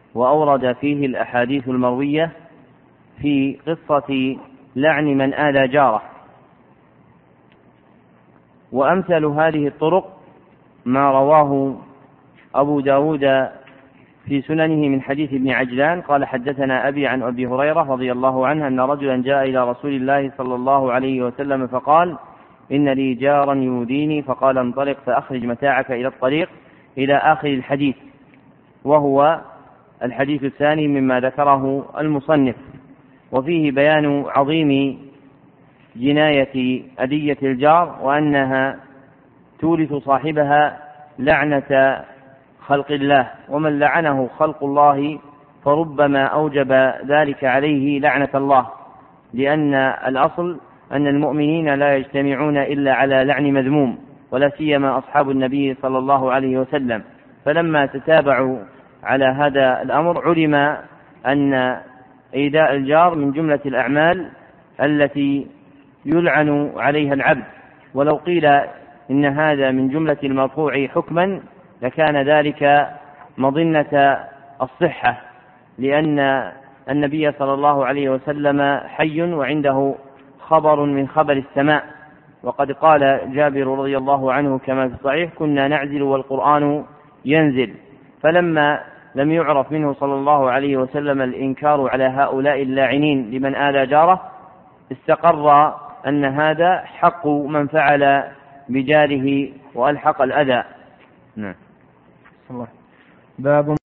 وأورد فيه الأحاديث المروية في قصة لعن من آذى جاره. وأمثل هذه الطرق ما رواه أبو داود في سننه من حديث ابن عجلان قال حدثنا أبي عن أبي هريرة رضي الله عنه أن رجلا جاء إلى رسول الله صلى الله عليه وسلم فقال إن لي جارا يؤذيني، فقال انطلق فأخرج متاعك إلى الطريق إلى آخر الحديث، وهو الحديث الثاني مما ذكره المصنف. وفيه بيان عظيم جناية أذية الجار، وأنها تورث صاحبها لعنة خلق الله، ومن لعنه خلق الله فربما أوجب ذلك عليه لعنة الله، لأن الأصل أن المؤمنين لا يجتمعون إلا على لعن مذموم، ولا سيما أصحاب النبي صلى الله عليه وسلم. فلما تتابعوا على هذا الأمر علم أن إيذاء الجار من جملة الأعمال التي يلعن عليها العبد. ولو قيل إن هذا من جملة المرفوع حكما لكان ذلك مظنة الصحة، لأن النبي صلى الله عليه وسلم حي وعنده خبر من خبر السماء، وقد قال جابر رضي الله عنه كما في الصحيح كنا نعزل والقرآن ينزل. فلما لم يعرف منه صلى الله عليه وسلم الإنكار على هؤلاء اللاعنين لمن آذى جاره، استقر أن هذا حق من فعل بجاره وألحق الأذى. نعم. باب